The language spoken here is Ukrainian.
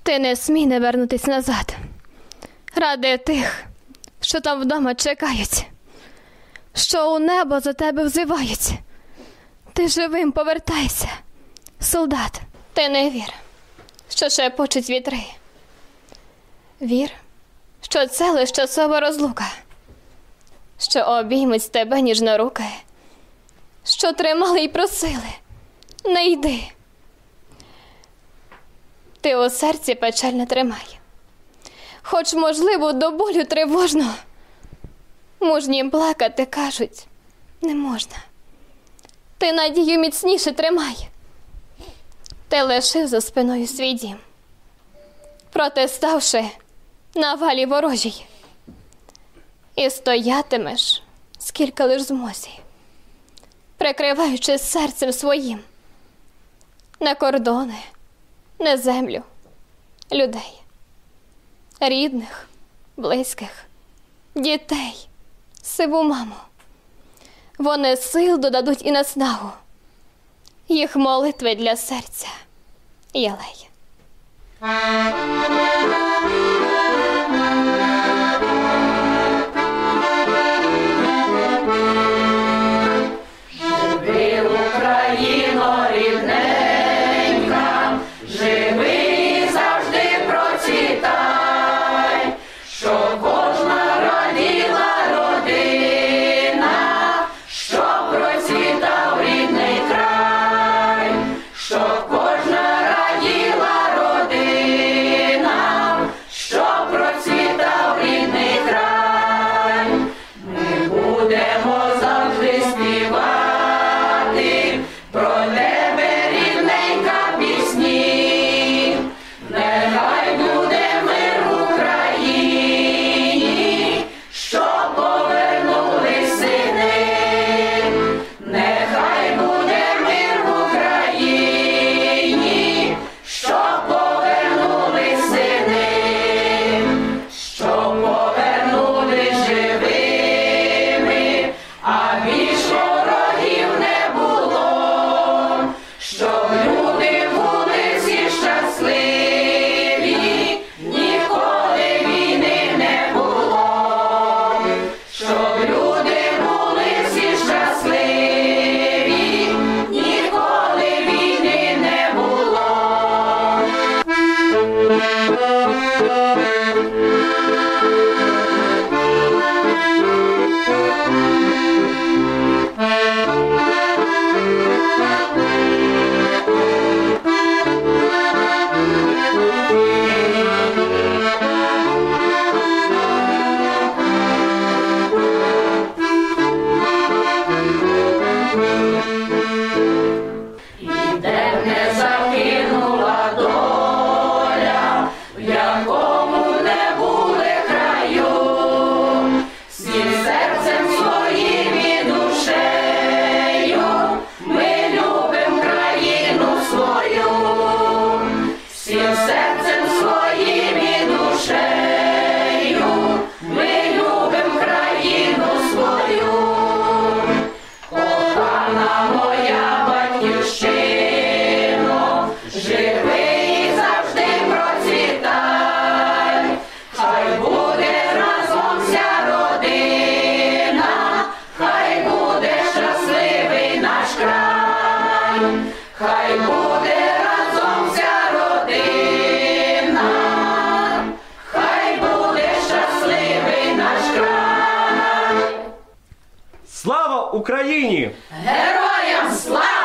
Ти не смій не вернутись назад. Ради тих, що там вдома чекають, що у небо за тебе взивають. Ти живим повертайся, солдат. Ти не вір, що шепочуть вітри. Вір, що це лиш часова розлука, що обіймуть тебе ніжно руки, що тримали й просили, не йди. Ти у серці печаль тримай, хоч, можливо, до болю тривожно. Мужнім плакати, кажуть, не можна. Ти надію міцніше тримай. Ти лишив за спиною свій дім, протиставши навалі ворожій. І стоятимеш, скільки лиш змозі, прикриваючи серцем своїм не кордони, не землю, людей, рідних, близьких, дітей, сиву маму. Вони сил додадуть і наснагу, їх молитви для серця єлей. Живи, Україно, рідненька, живи, завжди процвітай, щоб кожна раділа родина, щоб процвітав рідний край, щоб кожна раділа родина, щоб процвітав рідний край. Ми будемо завжди співати про тебе, рідненька, пісні. Нехай буде мир в Україні, щоб повернули сини. Нехай буде мир в Україні, щоб повернули сини, щоб повернули живими, а більш ворогів не було, щоб люди були всі щасливі, ніколи війни не було, щоб люди були всі щасливі, ніколи війни не було. І де б не загинула доля, в якому не були краю, всім серцем своїм і душею ми любим країну свою, всім серцем своїм і душею ми любим країну свою. Кохана моя батьківщино, живи і завжди процвітай, хай буде разом вся родина, хай буде щасливий наш край, хай буде разом вся родина, хай буде щасливий наш край. Слава Україні! Героям слава!